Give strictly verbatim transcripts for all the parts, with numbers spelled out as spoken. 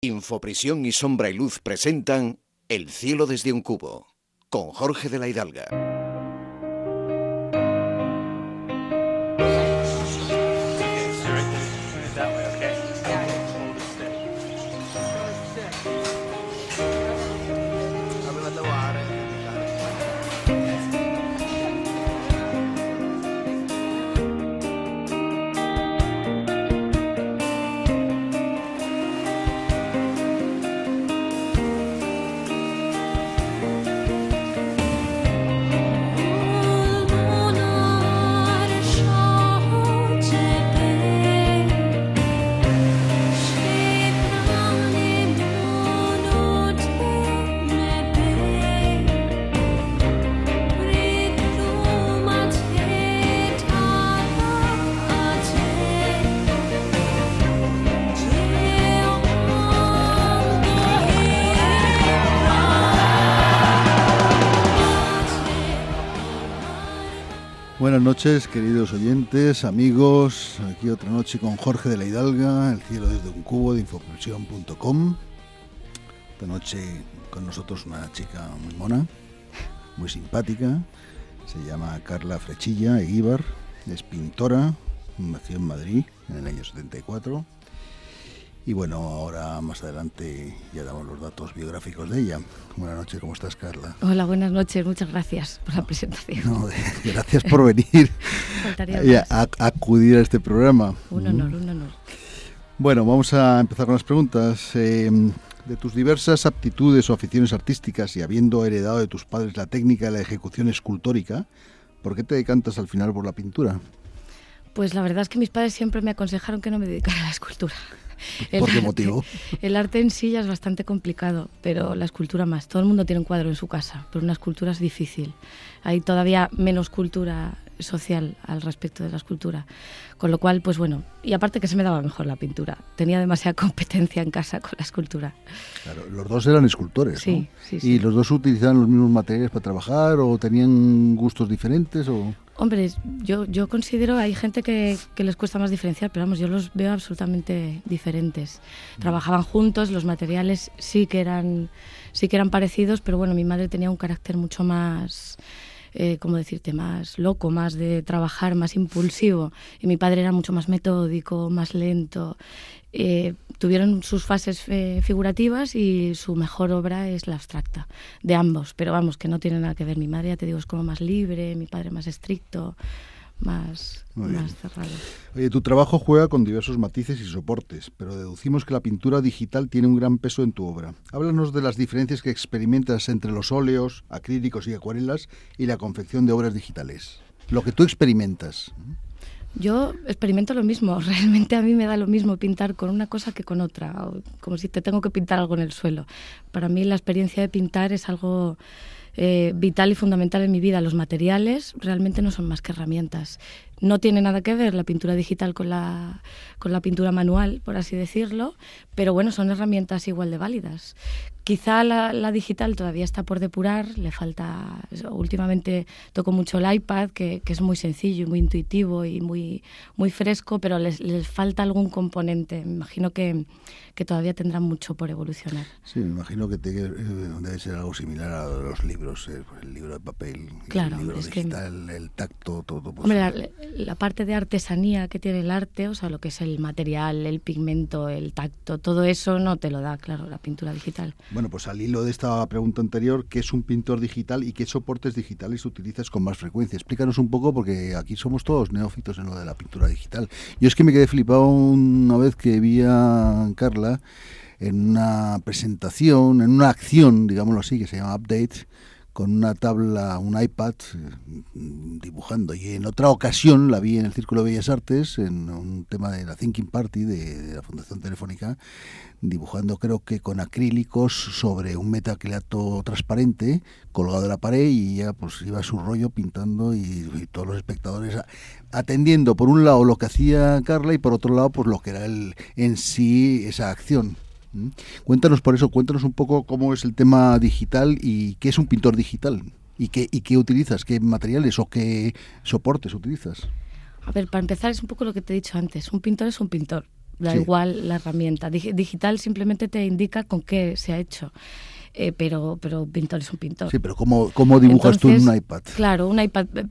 Infoprisión y Sombra y Luz presentan El cielo desde un cubo, con Jorge de la Hidalga. Buenas noches, queridos oyentes, amigos. Aquí otra noche con Jorge de la Hidalga, El cielo desde un cubo de infoprisión punto com. Esta noche con nosotros una chica muy mona, muy simpática. Se llama Carla Frechilla Eguíbar, es pintora, nació en Madrid en el año setenta y cuatro. Y bueno, ahora más adelante ya damos los datos biográficos de ella. Buenas noches, ¿cómo estás, Carla? Hola, buenas noches, muchas gracias por la presentación. No, gracias por venir a, a acudir a este programa. Un honor, un honor. Bueno, vamos a empezar con las preguntas. Eh, de tus diversas aptitudes o aficiones artísticas y habiendo heredado de tus padres la técnica de la ejecución escultórica, ¿por qué te decantas al final por la pintura? Pues la verdad es que mis padres siempre me aconsejaron que no me dedicara a la escultura. ¿Por qué arte, motivo? El arte en sí ya es bastante complicado, pero la escultura más. Todo el mundo tiene un cuadro en su casa, pero una escultura es difícil. Hay todavía menos cultura social al respecto de la escultura. Con lo cual, pues bueno, y aparte que se me daba mejor la pintura. Tenía demasiada competencia en casa con la escultura. Claro, los dos eran escultores, sí, ¿no? Sí, sí. ¿Y los dos utilizaban los mismos materiales para trabajar o tenían gustos diferentes? O... Hombre, yo, yo considero, hay gente que, que les cuesta más diferenciar, pero vamos, yo los veo absolutamente diferentes. Trabajaban juntos, los materiales sí que eran, sí que eran parecidos, pero bueno, mi madre tenía un carácter mucho más, eh, ¿cómo decirte?, más loco, más de trabajar, más impulsivo. Y mi padre era mucho más metódico, más lento. Eh, tuvieron sus fases eh, figurativas y su mejor obra es la abstracta, de ambos, pero vamos, que no tiene nada que ver. Mi madre, ya te digo, es como más libre, mi padre más estricto, más, más cerrado. Oye, tu trabajo juega con diversos matices y soportes, pero deducimos que la pintura digital tiene un gran peso en tu obra. Háblanos de las diferencias que experimentas entre los óleos, acrílicos y acuarelas y la confección de obras digitales. Lo que tú experimentas. Yo experimento lo mismo, realmente a mí me da lo mismo pintar con una cosa que con otra, como si te tengo que pintar algo en el suelo. Para mí la experiencia de pintar es algo eh, vital y fundamental en mi vida. Los materiales realmente no son más que herramientas. No tiene nada que ver la pintura digital con la, con la pintura manual, por así decirlo, pero bueno, son herramientas igual de válidas. Quizá la, la digital todavía está por depurar, le falta... Últimamente toco mucho el iPad, que, que es muy sencillo y muy intuitivo y muy, muy fresco, pero les, les falta algún componente. Me imagino que, que todavía tendrán mucho por evolucionar. Sí, me imagino que te, eh, debe ser algo similar a los libros, eh, el libro de papel, claro, el libro es digital, que, el tacto, todo. Pues, hombre, la, la parte de artesanía que tiene el arte, o sea, lo que es el material, el pigmento, el tacto, todo eso no te lo da, claro, la pintura digital. Bueno, pues al hilo de esta pregunta anterior, ¿qué es un pintor digital y qué soportes digitales utilizas con más frecuencia? Explícanos un poco, porque aquí somos todos neófitos en lo de la pintura digital. Yo es que me quedé flipado una vez que vi a Carla en una presentación, en una acción, digámoslo así, que se llama Update, con una tabla, un iPad, dibujando. Y en otra ocasión la vi en el Círculo de Bellas Artes, en un tema de la Thinking Party de, de la Fundación Telefónica, dibujando creo que con acrílicos sobre un metacrilato transparente colgado de la pared, y ella pues iba a su rollo pintando y, y todos los espectadores atendiendo por un lado lo que hacía Carla y por otro lado pues lo que era el, en sí esa acción. ¿Mm? Cuéntanos por eso, cuéntanos un poco cómo es el tema digital y qué es un pintor digital y qué, y qué utilizas, qué materiales o qué soportes utilizas. A ver, para empezar es un poco lo que te he dicho antes, un pintor es un pintor. da Sí. igual la herramienta. Dig- digital simplemente te indica con qué se ha hecho. Eh, pero, pero un pintor es un pintor. Sí, pero ¿cómo, cómo dibujas Entonces, tú en un iPad? Claro, un iPad eh,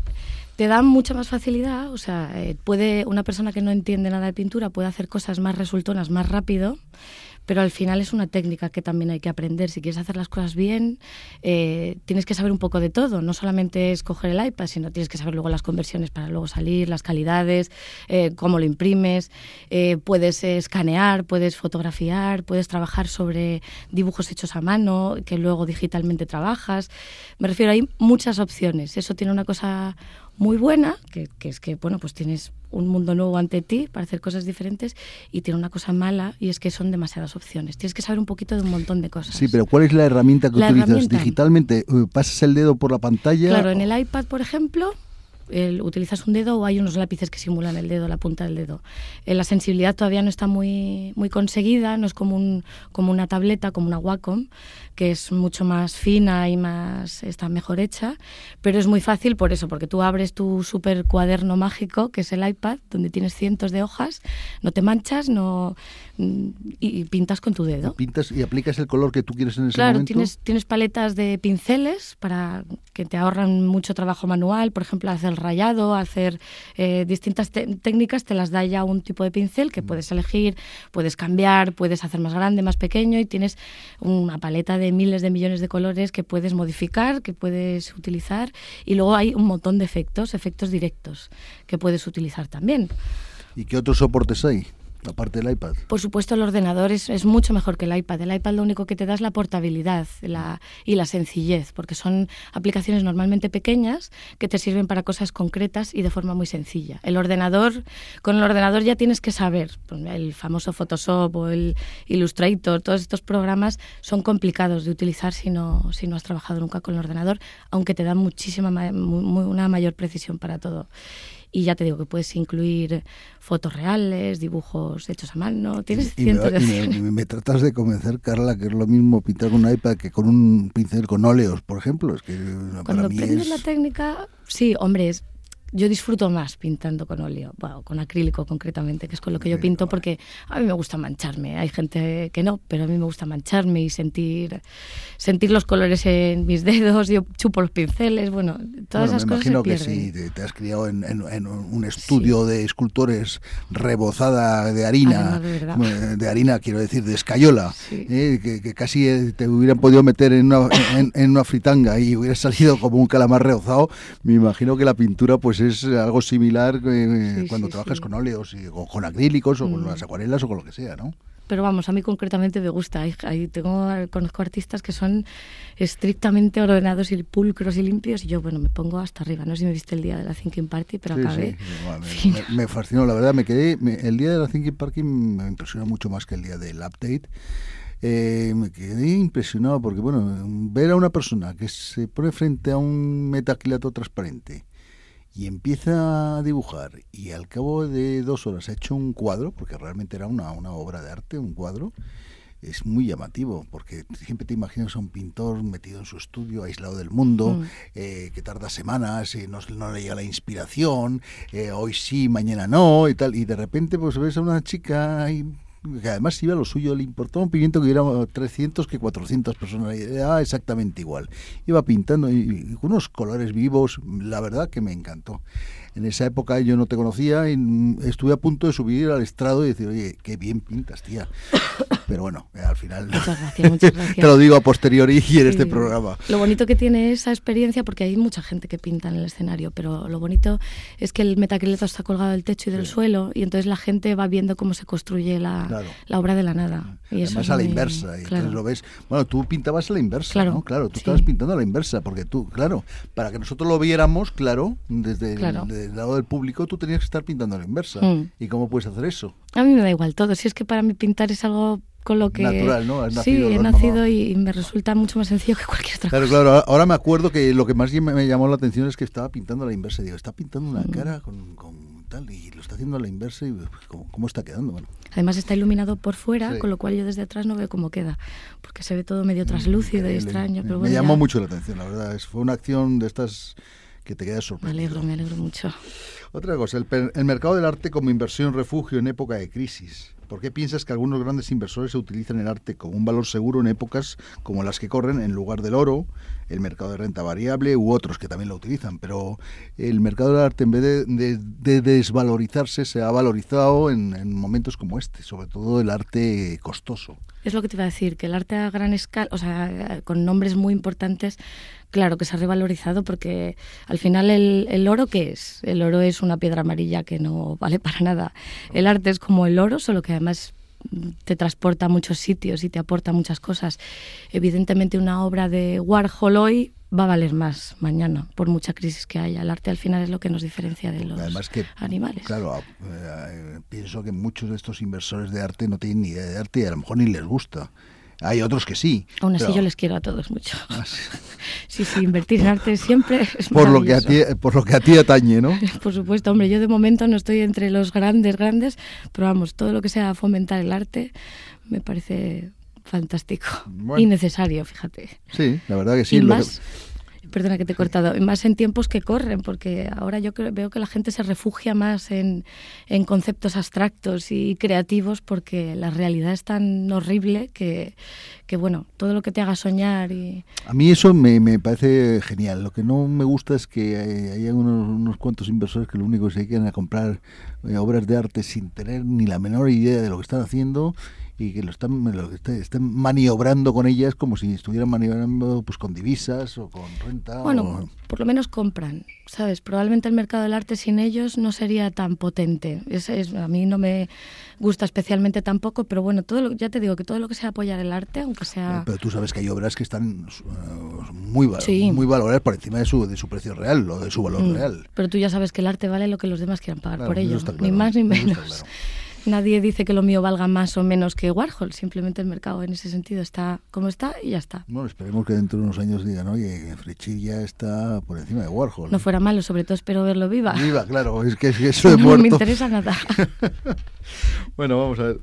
te da mucha más facilidad, o sea, eh, puede una persona que no entiende nada de pintura puede hacer cosas más resultonas más rápido, pero al final es una técnica que también hay que aprender. Si quieres hacer las cosas bien, eh, tienes que saber un poco de todo. No solamente es coger el iPad, sino tienes que saber luego las conversiones para luego salir, las calidades, eh, cómo lo imprimes. Eh, puedes eh, escanear, puedes fotografiar, puedes trabajar sobre dibujos hechos a mano, que luego digitalmente trabajas. Me refiero, hay muchas opciones. Eso tiene una cosa muy buena, que, que es que, bueno, pues tienes un mundo nuevo ante ti para hacer cosas diferentes, y tiene una cosa mala, y es que son demasiadas opciones. Tienes que saber un poquito de un montón de cosas. Sí, pero ¿cuál es la herramienta que La utilizas herramienta. digitalmente? ¿Pasas el dedo por la pantalla? Claro, en el iPad, por ejemplo, el, utilizas un dedo o hay unos lápices que simulan el dedo, la punta del dedo. Eh, la sensibilidad todavía no está muy, muy conseguida, no es como, un, como una tableta, como una Wacom, que es mucho más fina y más está mejor hecha, pero es muy fácil por eso, porque tú abres tu super cuaderno mágico, que es el iPad, donde tienes cientos de hojas, no te manchas, no y, y pintas con tu dedo. Pintas y aplicas el color que tú quieres en ese Claro, momento. tienes, tienes paletas de pinceles para que te ahorran mucho trabajo manual, por ejemplo, hacer rayado, hacer eh, distintas te- técnicas, te las da ya un tipo de pincel que puedes elegir, puedes cambiar, puedes hacer más grande, más pequeño, y tienes una paleta de miles de millones de colores que puedes modificar, que puedes utilizar, y luego hay un montón de efectos, efectos directos que puedes utilizar también. ¿Y qué otros soportes hay, aparte del iPad? Por supuesto, el ordenador es, es mucho mejor que el iPad. El iPad lo único que te da es la portabilidad la, y la sencillez, porque son aplicaciones normalmente pequeñas que te sirven para cosas concretas y de forma muy sencilla. El ordenador, con el ordenador ya tienes que saber, el famoso Photoshop o el Illustrator, todos estos programas son complicados de utilizar si no, si no has trabajado nunca con el ordenador, aunque te dan muchísima, muy, muy, una mayor precisión para todo. Y ya te digo que puedes incluir fotos reales, dibujos hechos a mano, tienes y cientos me, de y me, opciones. me, me tratas de convencer, Carla, que es lo mismo pintar con un iPad que con un pincel con óleos, por ejemplo. Es que para Cuando mí aprendes es... la técnica, sí, hombre, es, yo disfruto más pintando con óleo, bueno, con acrílico concretamente, que es con lo que yo pinto, porque a mí me gusta mancharme. Hay gente que no, pero a mí me gusta mancharme y sentir sentir los colores en mis dedos. Yo chupo los pinceles, bueno, todas Bueno, esas me cosas se imagino que pierden. si te, te has criado en, en, en un estudio sí. de escultores rebozada de harina, Además, de, verdad. de harina, quiero decir, de escayola, sí. eh, que, que casi te hubieran podido meter en una, en, en una fritanga y hubieras salido como un calamar rebozado. Me imagino que la pintura pues es algo similar eh, sí, cuando sí, trabajas sí. con óleos y con, con acrílicos o mm. con las acuarelas o con lo que sea, ¿no? Pero vamos, a mí concretamente me gusta. Ahí, ahí tengo, conozco artistas que son estrictamente ordenados y pulcros y limpios, y yo, bueno, me pongo hasta arriba. No sé si me viste el día de la Thinking Party, pero sí, acabé. Sí, sí. Bueno, me, me fascinó, la verdad, me quedé. Me, el día de la Thinking Party me impresionó mucho más que el día del Update. Eh, me quedé impresionado porque, bueno, ver a una persona que se pone frente a un metacrilato transparente y empieza a dibujar, y al cabo de dos horas ha hecho un cuadro, porque realmente era una, una obra de arte, un cuadro, es muy llamativo, porque siempre te imaginas a un pintor metido en su estudio, aislado del mundo, mm. eh, que tarda semanas, eh, no, no le llega la inspiración, eh, hoy sí, mañana no, y tal, y de repente pues ves a una chica ahí, que además iba a lo suyo, le importaba un pimiento que hubiera trescientos que cuatrocientas personas, y era exactamente igual. Iba pintando y, y con unos colores vivos, la verdad que me encantó. En esa época yo no te conocía y estuve a punto de subir al estrado y decir, oye, qué bien pintas, tía. Pero bueno, al final muchas gracias, muchas gracias. Te lo digo a posteriori y en sí. este programa. Lo bonito que tiene esa experiencia, porque hay mucha gente que pinta en el escenario, pero lo bonito es que el metacrilato está colgado del techo y del sí. suelo, y entonces la gente va viendo cómo se construye la, claro. la obra de la nada. Y Además eso es a muy, la inversa, y claro. entonces lo ves. Bueno, tú pintabas a la inversa, claro, ¿no? Claro, tú sí. estabas pintando a la inversa, porque tú, claro, para que nosotros lo viéramos, claro, desde claro. el del lado del público, tú tenías que estar pintando a la inversa. Mm. ¿Y cómo puedes hacer eso? A mí me da igual todo. Si es que para mí pintar es algo con lo que... Natural, ¿no? Has nacido, sí, he nacido y me resulta mucho más sencillo que cualquier otra claro, cosa. Claro, ahora me acuerdo que lo que más me llamó la atención es que estaba pintando a la inversa. Digo, está pintando una mm. cara con, con tal, y lo está haciendo a la inversa, y ¿cómo, cómo está quedando? Bueno. Además está iluminado por fuera, sí. con lo cual yo desde atrás no veo cómo queda, porque se ve todo medio traslúcido mm, y extraño. Pero me bueno, llamó ya. mucho la atención, la verdad. Es, fue una acción de estas que te quedas Me sorprendido. alegro, me alegro mucho. Otra cosa, el, per- el mercado del arte como inversión refugio en época de crisis. ¿Por qué piensas que algunos grandes inversores utilizan el arte como un valor seguro en épocas como las que corren en lugar del oro, el mercado de renta variable u otros que también lo utilizan? Pero el mercado del arte, en vez de, de- de desvalorizarse, se ha valorizado en, en momentos como este, sobre todo el arte costoso. Es lo que te iba a decir, que el arte a gran escala, o sea, con nombres muy importantes, claro que se ha revalorizado porque al final el, el oro, ¿qué es? El oro es una piedra amarilla que no vale para nada. El arte es como el oro, solo que además te transporta a muchos sitios y te aporta muchas cosas. Evidentemente una obra de Warhol hoy va a valer más mañana, por mucha crisis que haya. El arte al final es lo que nos diferencia de los Además que, animales. claro, eh, pienso que muchos de estos inversores de arte no tienen ni idea de arte y a lo mejor ni les gusta. Hay otros que sí. Aún así pero- yo les quiero a todos mucho. Ah, sí. Sí, sí, invertir en arte siempre es por lo que a maravilloso. ti, por lo que a ti atañe, ¿no? Por supuesto, hombre, yo de momento no estoy entre los grandes, grandes, pero vamos, todo lo que sea fomentar el arte me parece fantástico Bueno. y necesario, fíjate. Sí, la verdad que sí. y lo más, que- perdona que te he cortado, y más en tiempos que corren, porque ahora yo creo, veo que la gente se refugia más en, en conceptos abstractos y creativos porque la realidad es tan horrible que, que, bueno, todo lo que te haga soñar y... A mí eso me, me parece genial. Lo que no me gusta es que hay, hay unos, unos cuantos inversores que lo único que se dedican a comprar eh, obras de arte sin tener ni la menor idea de lo que están haciendo y que lo están, lo que está- están maniobrando con ellas como si estuvieran maniobrando pues con divisas o con renta. Bueno, o... por lo menos compran, ¿sabes? Probablemente el mercado del arte sin ellos no sería tan potente. Es, es- a mí no me gusta especialmente tampoco, pero bueno, todo lo, ya te digo que todo lo que sea apoyar el arte, aunque sea... Pero tú sabes que hay obras que están eh, muy, va- Sí. muy valoradas por encima de su, de su precio real o de su valor Mm, real. Pero tú ya sabes que el arte vale lo que los demás quieran pagar Claro, por eso ello, está ni claro, más ni eso está menos. claro. Nadie dice que lo mío valga más o menos que Warhol, simplemente el mercado en ese sentido está como está y ya está. Bueno, esperemos que dentro de unos años digan, oye, Frechil ya está por encima de Warhol. No fuera malo, sobre todo espero verlo viva. Viva, claro, es que, es que eso de No muerto. me interesa nada. Bueno, vamos a ver.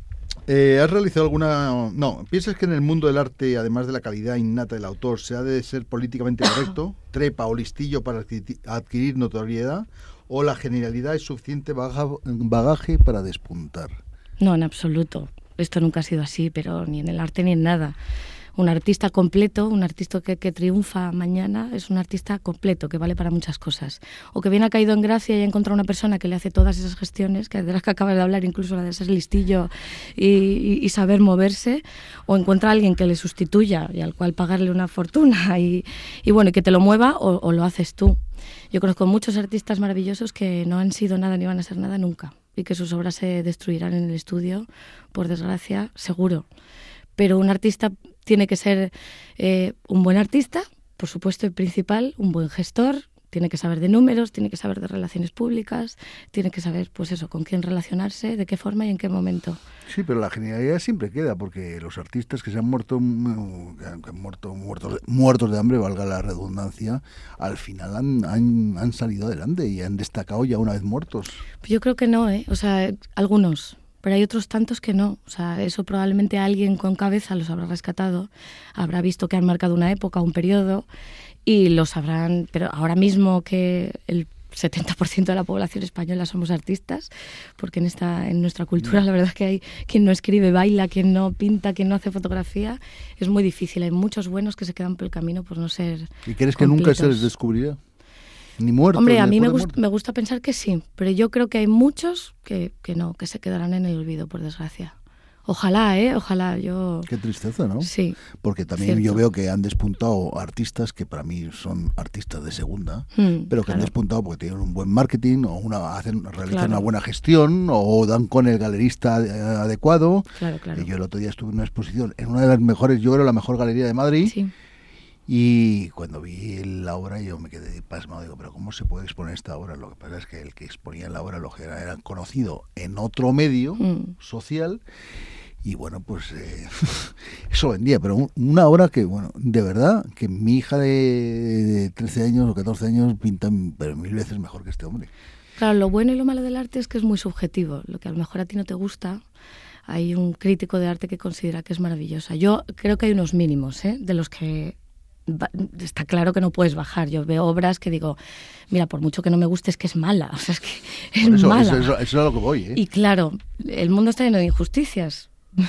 Eh, ¿Has realizado alguna...? No, ¿piensas que en el mundo del arte, además de la calidad innata del autor, se ha de ser políticamente correcto, trepa o listillo para adqui- adquirir notoriedad, o la genialidad es suficiente baga- bagaje para despuntar? No, en absoluto. Esto nunca ha sido así, pero ni en el arte ni en nada. Un artista completo, un artista que, que triunfa mañana, es un artista completo, que vale para muchas cosas. O que bien ha caído en gracia y ha encontrado una persona que le hace todas esas gestiones, que de las que acabas de hablar, incluso la de ser listillo y, y, y saber moverse, o encuentra a alguien que le sustituya y al cual pagarle una fortuna y, y bueno, y que te lo mueva, o, o lo haces tú. Yo conozco muchos artistas maravillosos que no han sido nada ni van a ser nada nunca y que sus obras se destruirán en el estudio, por desgracia, seguro. Pero un artista tiene que ser eh, un buen artista, por supuesto, y principal, un buen gestor, tiene que saber de números, tiene que saber de relaciones públicas, tiene que saber, pues eso, con quién relacionarse, de qué forma y en qué momento. Sí, pero la genialidad siempre queda, porque los artistas que se han muerto, mm, que han, que han muerto muertos, muertos de hambre, valga la redundancia, al final han, han, han salido adelante y han destacado ya una vez muertos. Yo creo que no, ¿eh? O sea, algunos, pero hay otros tantos que no. O sea, eso probablemente alguien con cabeza los habrá rescatado, habrá visto que han marcado una época, un periodo, y los sabrán, pero ahora mismo que el setenta por ciento de la población española somos artistas, porque en esta en nuestra cultura la verdad es que hay quien no escribe, baila, quien no pinta, quien no hace fotografía, es muy difícil. Hay muchos buenos que se quedan por el camino por no ser ¿Y crees que nunca se les completos. descubrirá? Ni muertos. Hombre, a ni mí me, después de gust- me gusta pensar que sí, pero yo creo que hay muchos que, que no, que se quedarán en el olvido, por desgracia. Ojalá, ¿eh? Ojalá, yo... muertos. Qué tristeza, ¿no? Sí. Porque también Cierto. yo veo que han despuntado artistas que para mí son artistas de segunda, Mm, pero que han claro. despuntado porque tienen un buen marketing o una hacen realizan Claro. una buena gestión o dan con el galerista eh, adecuado. Claro, claro. Y yo el otro día estuve en una exposición en una de las mejores, yo creo la mejor galería de Madrid, Sí. y cuando vi la obra yo me quedé pasmado, digo, pero ¿cómo se puede exponer esta obra? Lo que pasa es que el que exponía la obra lo que era, era conocido en otro medio Mm. social. Y bueno, pues eh, eso vendía, pero un- una obra que, bueno, de verdad, que mi hija de, de trece años o catorce años pinta pero mil veces mejor que este hombre. Claro, lo bueno y lo malo del arte es que es muy subjetivo. Lo que a lo mejor a ti no te gusta, hay un crítico de arte que considera que es maravillosa. Yo creo que hay unos mínimos, ¿eh? De los que está claro que no puedes bajar. Yo veo obras que digo, mira, por mucho que no me guste, es que es mala. O sea, es que es eso, mala. Eso, eso, eso es a lo que voy, ¿eh? Y claro, el mundo está lleno de injusticias.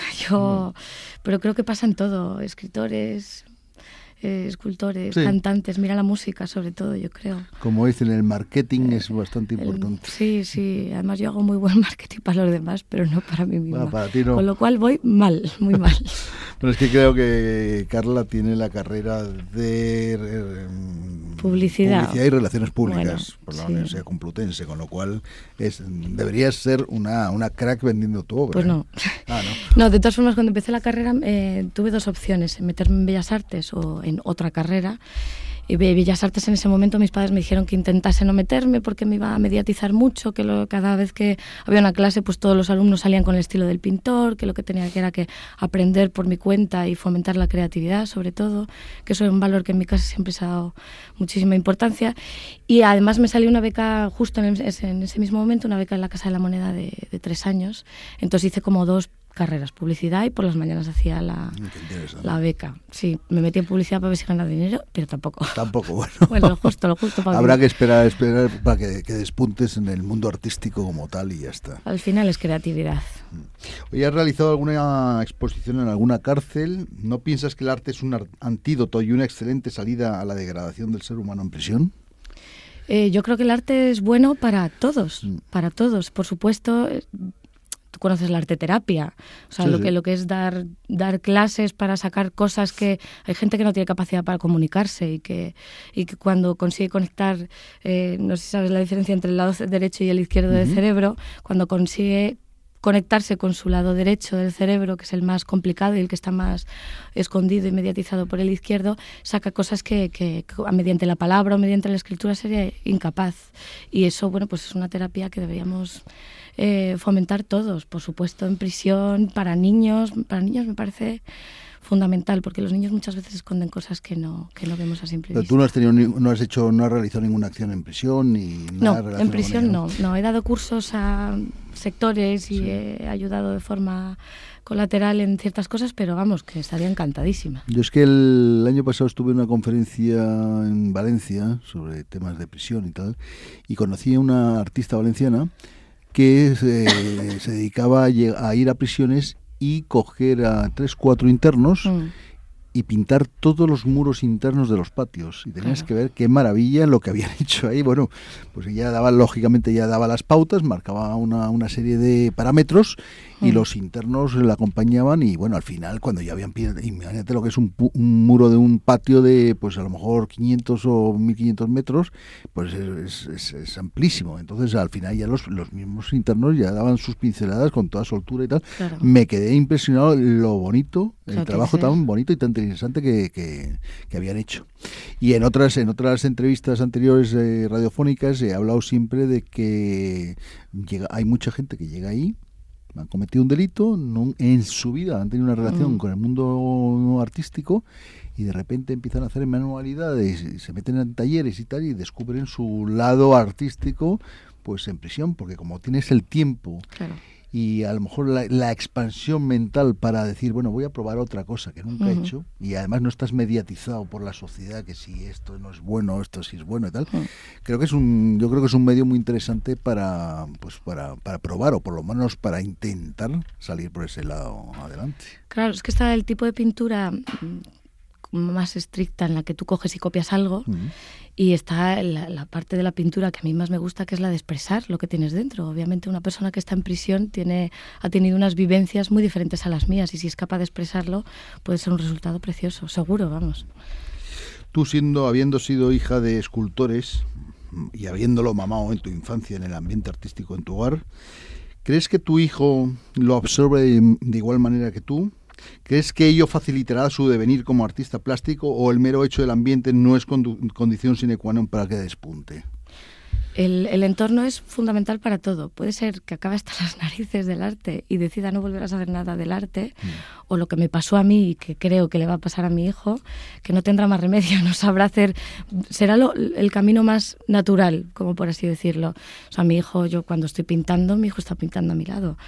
Yo, pero creo que pasa en todo. Escritores, eh, escultores, sí. cantantes. Mira la música, sobre todo, yo creo. Como dicen, el marketing eh, es bastante importante. El, sí, sí. Además, yo hago muy buen marketing para los demás, pero no para mí misma. Ah, para ti no. Con lo cual voy mal, muy mal. Pero es que creo que Carla tiene la carrera de eh, publicidad. publicidad y relaciones públicas bueno, por la sí. Universidad Complutense, con lo cual es, deberías ser una, una crack vendiendo tu obra. Pues no. ¿eh? Ah, no. No, de todas formas, cuando empecé la carrera eh, tuve dos opciones, meterme en Bellas Artes o en otra carrera. Y Bellas Artes en ese momento mis padres me dijeron que intentase no meterme porque me iba a mediatizar mucho, que lo, cada vez que había una clase pues todos los alumnos salían con el estilo del pintor, que lo que tenía que era que aprender por mi cuenta y fomentar la creatividad sobre todo, que eso es un valor que en mi casa siempre se ha dado muchísima importancia. Y además me salió una beca justo en, el, en ese mismo momento, una beca en la Casa de la Moneda de, de tres años, entonces hice como dos carreras, publicidad, y por las mañanas hacía la, la beca. Sí, me metí en publicidad para ver si ganaba dinero, pero tampoco. Tampoco, bueno. Bueno, lo justo, lo justo para Habrá mí. que esperar, esperar para que, que despuntes en el mundo artístico como tal y ya está. Al final es creatividad. Hoy has realizado alguna exposición en alguna cárcel. ¿No piensas que el arte es un antídoto y una excelente salida a la degradación del ser humano en prisión? Eh, yo creo que el arte es bueno para todos, mm. para todos. Por supuesto, tú conoces la arteterapia, o sea, sí, lo que sí. lo que es dar dar clases para sacar cosas que hay gente que no tiene capacidad para comunicarse y que y que cuando consigue conectar, eh, no sé si sabes la diferencia entre el lado derecho y el izquierdo uh-huh. del cerebro, cuando consigue conectarse con su lado derecho del cerebro, que es el más complicado y el que está más escondido y mediatizado por el izquierdo, saca cosas que, que, que mediante la palabra o mediante la escritura sería incapaz. Y eso, bueno, pues es una terapia que deberíamos eh, fomentar todos, por supuesto, en prisión, para niños. Para niños me parece fundamental, porque los niños muchas veces esconden cosas que no que no vemos a simple vista. Pero tú no has tenido ni, no has hecho no has realizado ninguna acción en prisión ni nada. No, en prisión no, no, he dado cursos a sectores y sí. he ayudado de forma colateral en ciertas cosas, pero vamos, que estaría encantadísima. Yo es que el año pasado estuve en una conferencia en Valencia sobre temas de prisión y tal, y conocí a una artista valenciana que se, se dedicaba a, a ir a prisiones y coger a tres, cuatro internos mm. y pintar todos los muros internos de los patios. Y tenías claro. que ver qué maravilla lo que habían hecho ahí. Bueno, pues ella daba, lógicamente ya daba las pautas, marcaba una, una serie de parámetros y mm. los internos la acompañaban y bueno, al final cuando ya habían, imagínate lo que es un, un muro de un patio de pues a lo mejor quinientos o mil quinientos metros, pues es, es, es amplísimo. Entonces al final ya los, los mismos internos ya daban sus pinceladas con toda soltura y tal. Claro. Me quedé impresionado lo bonito, el claro trabajo tan bonito y tan interesante que, que, que habían hecho. Y en otras en otras entrevistas anteriores eh, radiofónicas he hablado siempre de que llega, hay mucha gente que llega ahí, han cometido un delito, no, en su vida han tenido una relación mm. con el mundo artístico y de repente empiezan a hacer manualidades, y se meten en talleres y tal y descubren su lado artístico pues en prisión, porque como tienes el tiempo claro. y a lo mejor la, la expansión mental para decir, bueno, voy a probar otra cosa que nunca uh-huh. he hecho, y además no estás mediatizado por la sociedad que si esto no es bueno, esto sí es bueno y tal. Uh-huh. Creo que es un, yo creo que es un medio muy interesante para, pues para, para probar o por lo menos para intentar salir por ese lado adelante. Claro, es que está el tipo de pintura más estricta en la que tú coges y copias algo uh-huh. y está la, la parte de la pintura que a mí más me gusta, que es la de expresar lo que tienes dentro. Obviamente una persona que está en prisión tiene ha tenido unas vivencias muy diferentes a las mías y si es capaz de expresarlo puede ser un resultado precioso, seguro, vamos. Tú siendo, habiendo sido hija de escultores y habiéndolo mamado en tu infancia en el ambiente artístico en tu hogar, ¿crees que tu hijo lo absorbe de, de igual manera que tú? ¿Crees que ello facilitará su devenir como artista plástico o el mero hecho del ambiente no es condu- condición sine qua non para que despunte? El, el entorno es fundamental para todo. Puede ser que acabe hasta las narices del arte y decida no volver a saber nada del arte, mm. o lo que me pasó a mí y que creo que le va a pasar a mi hijo, que no tendrá más remedio, no sabrá hacer, será lo, el camino más natural, como por así decirlo. O sea, mi hijo, yo cuando estoy pintando, mi hijo está pintando a mi lado.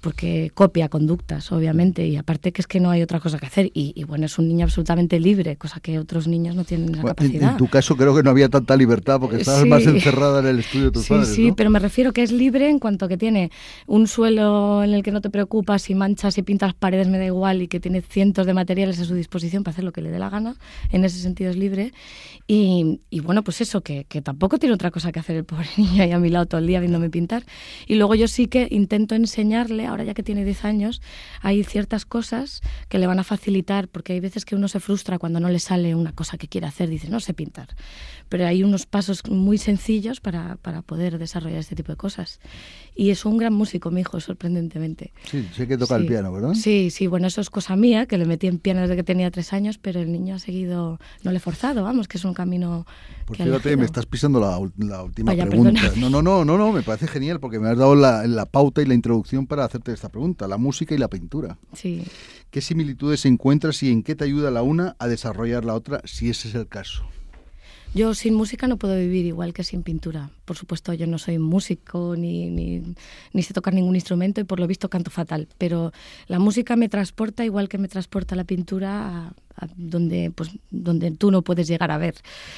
porque copia conductas, obviamente, y aparte que es que no hay otra cosa que hacer. Y, y bueno, es un niño absolutamente libre, cosa que otros niños no tienen la bueno, capacidad. En, en tu caso creo que no había tanta libertad porque estabas sí. más encerrada en el estudio de tus sí, padres, Sí, sí, ¿no? pero me refiero que es libre en cuanto que tiene un suelo en el que no te preocupas, si manchas, si pintas paredes, me da igual, y que tiene cientos de materiales a su disposición para hacer lo que le dé la gana. En ese sentido es libre. Y, y bueno, pues eso, que, que tampoco tiene otra cosa que hacer el pobre niño ahí a mi lado todo el día viéndome pintar. Y luego yo sí que intento enseñarle, ahora ya que tiene diez años, hay ciertas cosas que le van a facilitar, porque hay veces que uno se frustra cuando no le sale una cosa que quiere hacer, dice, no sé pintar. Pero hay unos pasos muy sencillos para, para poder desarrollar este tipo de cosas. Y es un gran músico, mi hijo, sorprendentemente. Sí, sé que toca sí. el piano, ¿verdad? Sí, sí, bueno, eso es cosa mía, que le metí en piano desde que tenía tres años, pero el niño ha seguido, no le he forzado, vamos, que es un camino Pues que ha fíjate, elegido. me estás pisando la, la última Vaya, pregunta. perdóname. No, no, no, no, no, me parece genial porque me has dado la, la pauta y la introducción para hacerte esta pregunta, la música y la pintura. Sí. ¿Qué similitudes encuentras y en qué te ayuda la una a desarrollar la otra, si ese es el caso? Yo sin música no puedo vivir igual que sin pintura. Por supuesto, yo no soy músico ni, ni, ni sé tocar ningún instrumento y por lo visto canto fatal, pero la música me transporta igual que me transporta la pintura a, a donde, pues, donde tú no puedes llegar a ver.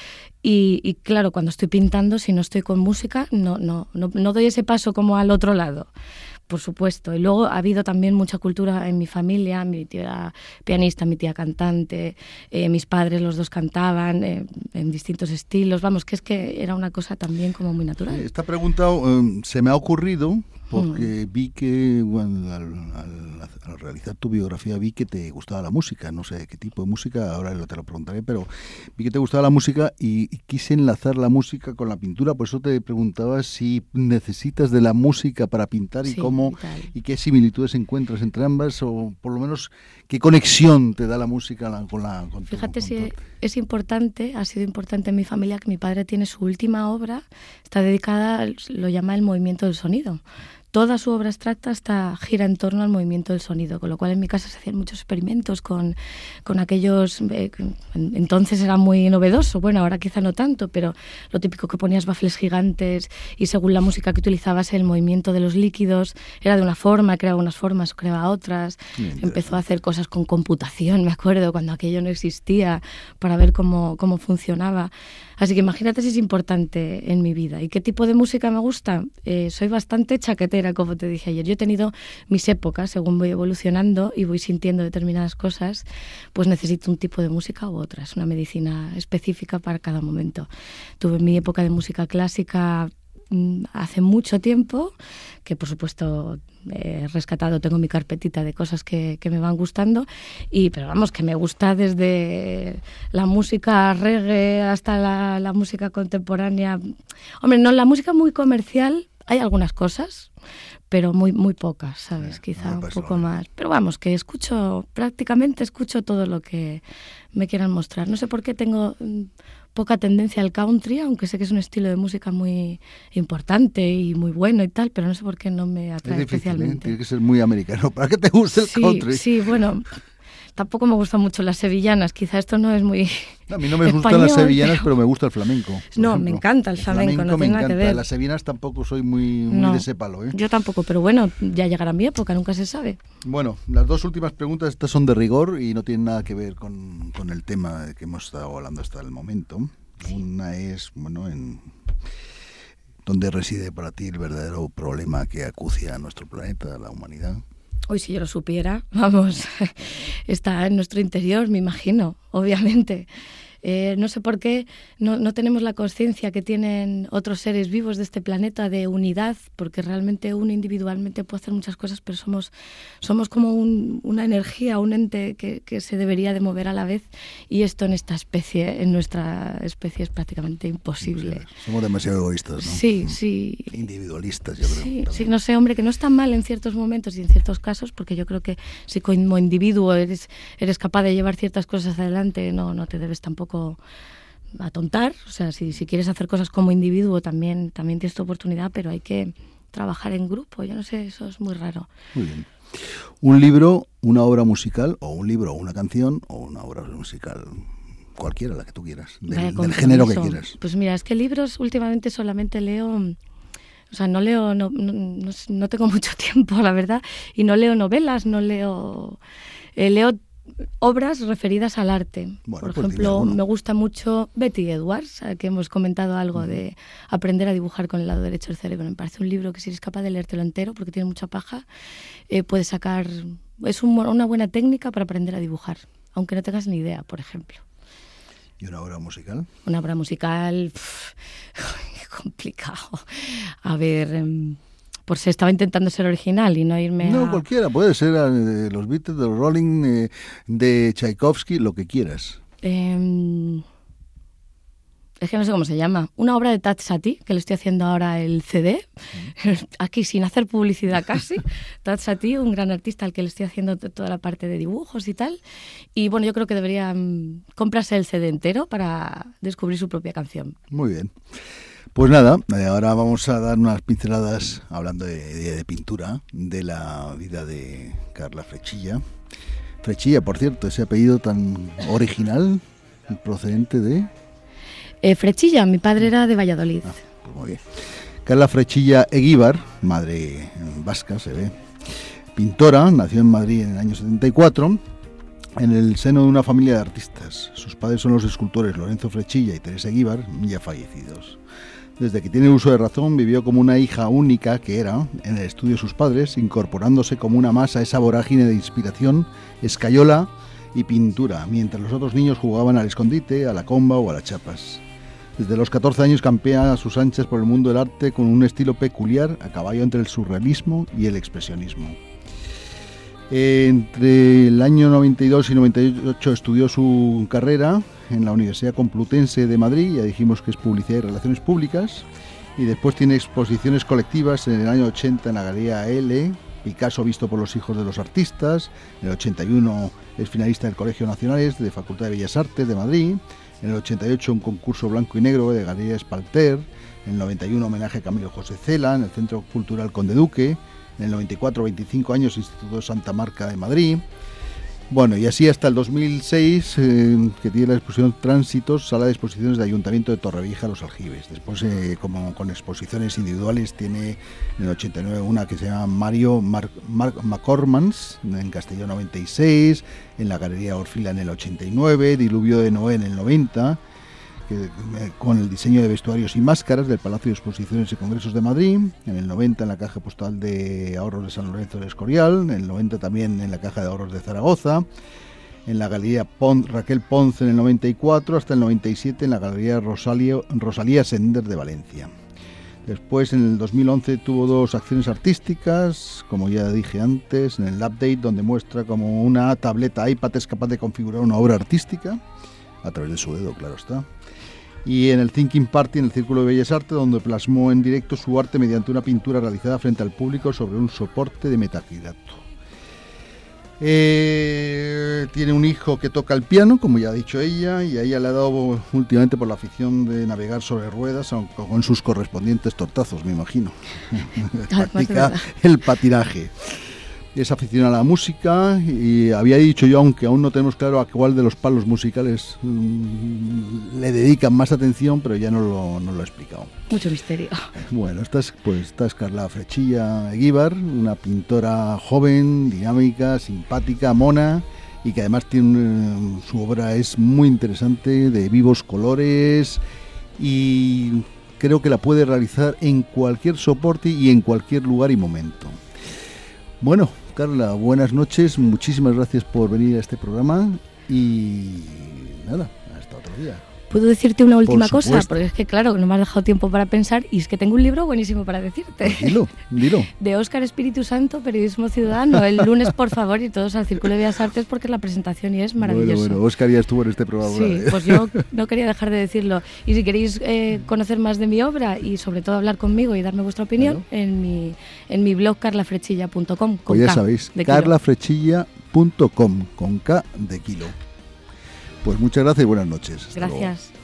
Y, y claro, cuando estoy pintando, si no estoy con música, no, no, no, no doy ese paso como al otro lado. Por supuesto. Y luego ha habido también mucha cultura en mi familia, mi tía pianista, mi tía cantante, eh, mis padres los dos cantaban eh, en distintos estilos. Vamos, que es que era una cosa también como muy natural. Esta pregunta um, se me ha ocurrido porque mm. vi que, bueno, al, al, al realizar tu biografía vi que te gustaba la música, no sé qué tipo de música, ahora te lo preguntaré, pero vi que te gustaba la música y, y quise enlazar la música con la pintura, por eso te preguntaba si necesitas de la música para pintar y sí, cómo y, y qué similitudes encuentras entre ambas, o por lo menos qué conexión te da la música con la con Fíjate tu, si con tu... es importante, ha sido importante en mi familia que mi padre tiene su última obra, está dedicada, lo llama el movimiento del sonido. Toda su obra abstracta está, gira en torno al movimiento del sonido, con lo cual en mi casa se hacían muchos experimentos con, con aquellos... Eh, entonces era muy novedoso, bueno, ahora quizá no tanto, pero lo típico que ponías baffles gigantes y según la música que utilizabas el movimiento de los líquidos era de una forma, creaba unas formas o creaba otras. Empezó a hacer cosas con computación, me acuerdo, cuando aquello no existía, para ver cómo, cómo funcionaba. Así que imagínate si es importante en mi vida. ¿Y qué tipo de música me gusta? Eh, soy bastante chaquetera, como te dije ayer. Yo he tenido mis épocas, según voy evolucionando y voy sintiendo determinadas cosas, pues necesito un tipo de música u otra. Es una medicina específica para cada momento. Tuve mi época de música clásica hace mucho tiempo, que por supuesto he rescatado, tengo mi carpetita de cosas que, que me van gustando, y pero vamos, que me gusta desde la música reggae hasta la, la música contemporánea. Hombre, no, la música muy comercial, hay algunas cosas, pero muy muy pocas, ¿sabes? Eh, Quizá un poco más. Pero vamos, que escucho, prácticamente escucho todo lo que me quieran mostrar. No sé por qué tengo poca tendencia al country, aunque sé que es un estilo de música muy importante y muy bueno y tal, pero no sé por qué no me atrae es difícil, especialmente. ¿eh? Tiene que ser muy americano para que te guste el sí, country. Sí, bueno, tampoco me gustan mucho las sevillanas, quizá esto no es muy A mí no me español, gustan las sevillanas, pero... pero me gusta el flamenco. No, ejemplo. me encanta el flamenco, el flamenco no tiene nada que ver. Las sevillanas tampoco soy muy, muy no, de ese palo, ¿eh? Yo tampoco, pero bueno, ya llegará mi época, nunca se sabe. Bueno, las dos últimas preguntas, estas son de rigor y no tienen nada que ver con, con el tema de que hemos estado hablando hasta el momento. Sí. Una es, bueno, en ¿dónde reside para ti el verdadero problema que acucia a nuestro planeta, a la humanidad? Hoy si yo lo supiera, vamos, está en nuestro interior, me imagino, obviamente. Eh, no sé por qué no, no tenemos la conciencia que tienen otros seres vivos de este planeta de unidad, porque realmente uno individualmente puede hacer muchas cosas, pero somos, somos como un, una energía, un ente que, que se debería de mover a la vez, y esto en esta especie, en nuestra especie es prácticamente imposible. Sí, somos demasiado egoístas, ¿no? Sí, sí. Individualistas, yo creo. Sí, sí, no sé, hombre, que no está mal en ciertos momentos y en ciertos casos, porque yo creo que si como individuo eres, eres capaz de llevar ciertas cosas adelante, no, no te debes tampoco atontar. O sea, si, si quieres hacer cosas como individuo también, también tienes tu oportunidad, pero hay que trabajar en grupo. Yo no sé, eso es muy raro. Muy bien. Un libro, una obra musical, o un libro, o una canción, o una obra musical, cualquiera, la que tú quieras, del, del género que quieras. Pues mira, es que libros últimamente solamente leo... O sea, no leo, no, no, no, no tengo mucho tiempo, la verdad, y no leo novelas, no leo... Eh, leo obras referidas al arte. Bueno, Por pues ejemplo, me gusta mucho Betty Edwards, que hemos comentado algo uh-huh. de aprender a dibujar con el lado derecho del cerebro. Me parece un libro que si eres capaz de leértelo entero, porque tiene mucha paja, eh, puedes sacar... Es un, una buena técnica para aprender a dibujar, aunque no tengas ni idea, por ejemplo. ¿Y una obra musical? Una obra musical... Pff, complicado. A ver... Um, por si estaba intentando ser original y no irme no, a... cualquiera, puede ser de los Beatles, de los Rolling, eh, de Tchaikovsky, lo que quieras. Eh, es que no sé cómo se llama. Una obra de Tat Satie, que le estoy haciendo ahora el C D, mm. aquí sin hacer publicidad casi. Tat Satie, un gran artista al que le estoy haciendo t- toda la parte de dibujos y tal. Y bueno, yo creo que debería um, comprarse el C D entero para descubrir su propia canción. Muy bien. Pues nada, ahora vamos a dar unas pinceladas, hablando de, de, de pintura, de la vida de Carla Frechilla. Frechilla, por cierto, ese apellido tan original, procedente de... Eh, Frechilla, mi padre era de Valladolid. Ah, pues muy bien. Carla Frechilla Eguíbar, madre vasca, se ve, pintora, nació en Madrid en el año setenta y cuatro, en el seno de una familia de artistas. Sus padres son los escultores Lorenzo Frechilla y Teresa Eguíbar, ya fallecidos. Desde que tiene uso de razón, vivió como una hija única que era, en el estudio de sus padres, incorporándose como una más a esa vorágine de inspiración, escayola y pintura, mientras los otros niños jugaban al escondite, a la comba o a las chapas. Desde los catorce años campea a sus anchas por el mundo del arte con un estilo peculiar, a caballo entre el surrealismo y el expresionismo. Entre el año noventa y dos y noventa y ocho estudió su carrera en la Universidad Complutense de Madrid, ya dijimos que es Publicidad y Relaciones Públicas, y después tiene exposiciones colectivas en el año ochenta en la Galería L, Picasso visto por los hijos de los artistas, en el ochenta y uno es finalista del Colegio Nacionales de Facultad de Bellas Artes de Madrid, en el ochenta y ocho un concurso blanco y negro de Galería Espalter, en el noventa y uno homenaje a Camilo José Cela en el Centro Cultural Conde Duque, en el noventa y cuatro veinticinco años Instituto Santa Marca de Madrid. Bueno, y así hasta el dos mil seis, eh, que tiene la exposición Tránsitos, sala de exposiciones de Ayuntamiento de Torrevieja, Los Aljibes. Después, eh, como con exposiciones individuales, tiene en el ochenta y nueve una que se llama Mario Mar- Mar- McCormans, en Castellón noventa y seis, en la Galería Orfila en el ochenta y nueve, Diluvio de Noé en el noventa, que, eh, con el diseño de vestuarios y máscaras del Palacio de Exposiciones y Congresos de Madrid, en el noventa en la Caja Postal de Ahorros de San Lorenzo del Escorial, en el noventa también en la Caja de Ahorros de Zaragoza, en la Galería Pon, Raquel Ponce en el noventa y cuatro, hasta el noventa y siete en la Galería Rosalio, Rosalía Sender de Valencia. Después, en el dos mil once, tuvo dos acciones artísticas, como ya dije antes, en el Update, donde muestra como una tableta iPad es capaz de configurar una obra artística, a través de su dedo, claro está. Y en el Thinking Party, en el Círculo de Bellas Artes, donde plasmó en directo su arte mediante una pintura realizada frente al público sobre un soporte de metacrilato. Eh, tiene un hijo que toca el piano, como ya ha dicho ella, y a ella le ha dado últimamente por la afición de navegar sobre ruedas, aunque con sus correspondientes tortazos, me imagino. Practica el patinaje. Es aficionada a la música y había dicho yo, aunque aún no tenemos claro a cuál de los palos musicales mmm, le dedican más atención, pero ya no lo, no lo he explicado. Mucho misterio. Bueno, esta es, pues, esta es Carla Frechilla Eguíbar, una pintora joven, dinámica, simpática, mona, y que además tiene su obra es muy interesante, de vivos colores, y creo que la puede realizar en cualquier soporte y en cualquier lugar y momento. Bueno, Carla, buenas noches, muchísimas gracias por venir a este programa y nada, hasta otro día. ¿Puedo decirte una última Por cosa? Porque es que claro, no me has dejado tiempo para pensar y es que tengo un libro buenísimo para decirte. Pues dilo, dilo. De Óscar Espíritu Santo, Periodismo Ciudadano. El lunes, por favor, y todos al Círculo de Bellas Artes porque es la presentación y es maravilloso. Bueno, bueno, Óscar ya estuvo en este programa. Sí, pues yo no quería dejar de decirlo. Y si queréis eh, conocer más de mi obra y sobre todo hablar conmigo y darme vuestra opinión, bueno. en mi en mi blog carla frechilla punto com. Pues ya K sabéis, carla frechilla punto com, con K de kilo. Pues muchas gracias y buenas noches. Hasta gracias. Luego.